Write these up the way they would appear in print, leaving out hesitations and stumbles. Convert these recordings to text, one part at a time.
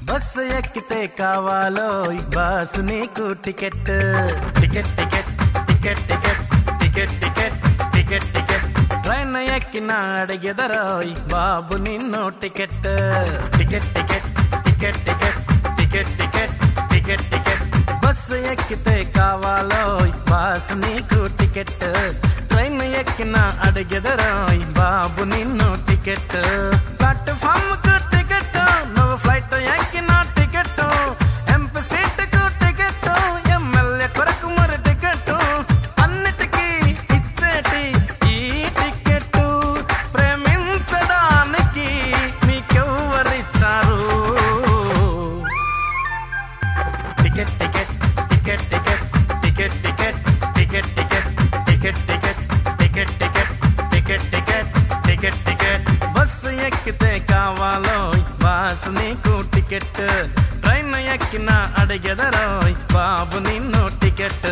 bus ఎక్కితే కావాలో boss నీకు ticket ticket ticket ticket ticket ticket ticket ticket ticket train ఎక్కిన అడిగెదరోయ్ బాబు నిన్ను ticket ticket ticket ticket ticket ticket ticket ticket ticket bus ఎక్కితే కావాలో బాస్ నీకు టికెట్ ట్రైన్ ఎక్కిన అడిగెదరోయ్ బాబు నిన్ను టికెట్ ప్లాట్ఫామ్ కు టికెట్ నువ్వు ఫ్లైట్ ఎక్కిన టికెట్ ఎంపీ సీట్ కు టికెట్ ఎమ్మెల్యే కొరకు మరి టికెట్ అన్నిటికీ ఇచ్చేటి ఈ టికెట్ ప్రేమించడానికి మీకెవ్వరిచ్చారు ticket ticket ticket ticket ticket ticket ticket ticket ticket ticket ticket ticket ticket ticket ticket ticket bus ఎక్కితే కావాలో బాస్ నీకు టికెట్ ట్రైన్ ఎక్కిన అడిగెదరోయ్ బాబు నిన్ను టికెట్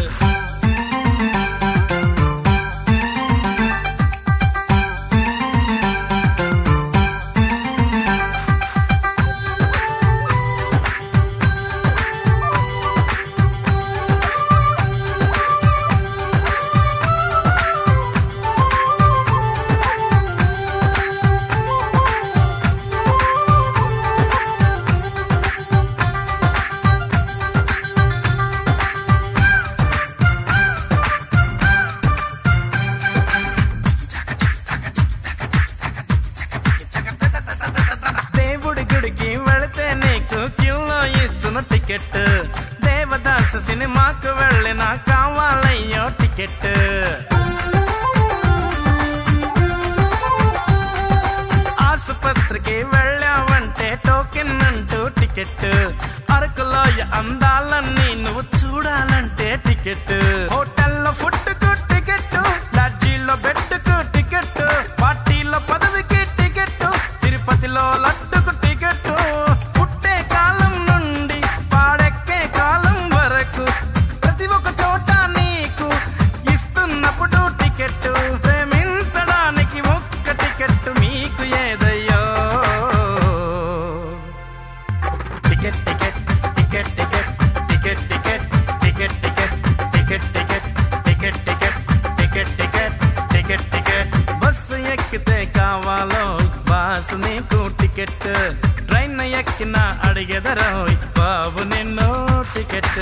టికెట్ దేవదాస్ సినిమాకు వెళ్ళినా కావాలయ్యో టికెట్ ఆసుపత్రికి వెళ్ళావంటే టోకెన్ అంటూ టికెట్ అరకులో అందాలన్నీ నువ్వు చూడాలంటే టికెట్ హోటల్లో ఫుడ్ కు టికెట్ లాడ్జీలో బెడ్ కు టికెట్ పార్టీలో పదవికి టికెట్ తిరుపతిలో లడ్డుకు టికెట్ పుట్టే కాలం నుండి పాడెక్కే కాలం వరకు ప్రతి ఒక్క చోట నీకు ఇస్తున్నప్పుడు టికెట్ ప్రేమించడానికి ఒక్క టికెట్ మీకు ఏదయ్యో ticket ticket ticket ticket ticket ticket ticket ticket ticket ticket ticket ticket ticket ticket ticket bus ఎక్కితే కావాలో బాస్ నీకు టికెట్ ట్రైన్ ఎక్కిన అడిగెదరోయ్ బాబు నిన్ను టికెట్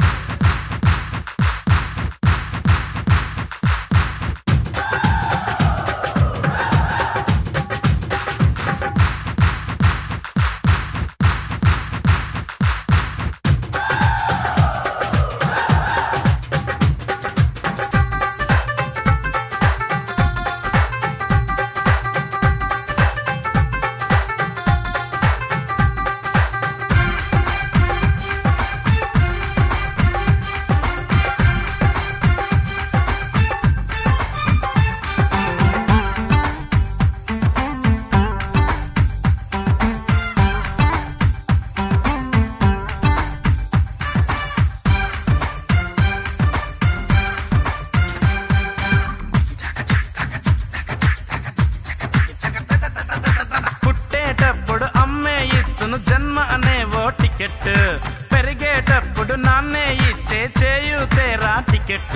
జన్మ అనేవో టికెట్ పెరిగేటప్పుడు నాన్నే ఇచ్చే చేయుతేరా టికెట్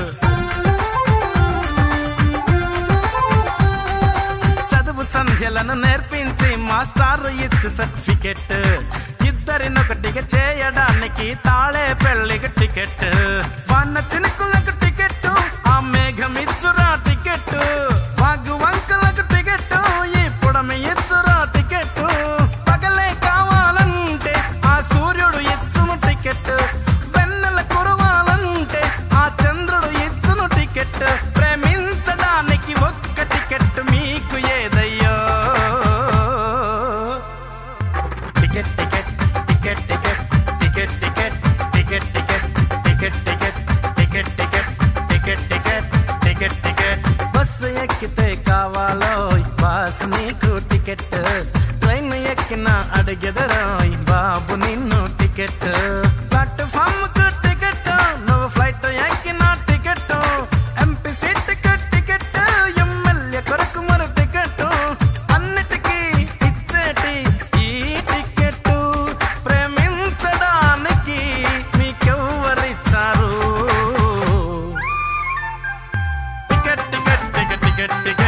చదువు సంధ్యలను నేర్పించి మాస్టర్ ఇచ్చు సర్టిఫికెట్ ఇద్దరినొకటిగా చేయడానికి తాళే పెళ్లికి టికెట్ వాన చినుకులకు టికెట్ ఆ మేఘం ఇచ్చురా టికెట్ వాగు వంకలకు టికెట్ ఈ పుడమి ఇచ్చురా టికెట్ వెన్నెల కురవాలంటే ఆ చంద్రుడు ఇచ్చును టికెట్ ప్రేమించడానికి ఒక్క టికెట్ మీకు ఏదయ్యో ticket ticket ticket ticket ticket ticket ticket ticket ticket ticket ticket ticket ticket ticket ticket bus ఎక్కితే కావాలో బాస్ నీకు టికెట్ ట్రైన్ ఎక్కిన అడిగెదరోయ్ బాబు నిన్ను టికెట్ ప్లాట్ఫామ్ కు టికెట్ నువ్వు ఫ్లైట్ ఎక్కిన టికెట్ ఎంపీ సీట్ కు టికెట్ ఎమ్మెల్యే కొరకు మరి టికెట్ అన్నిటికీ ఇచ్చేటి ఈ టికెట్ టికెట్ టికెట్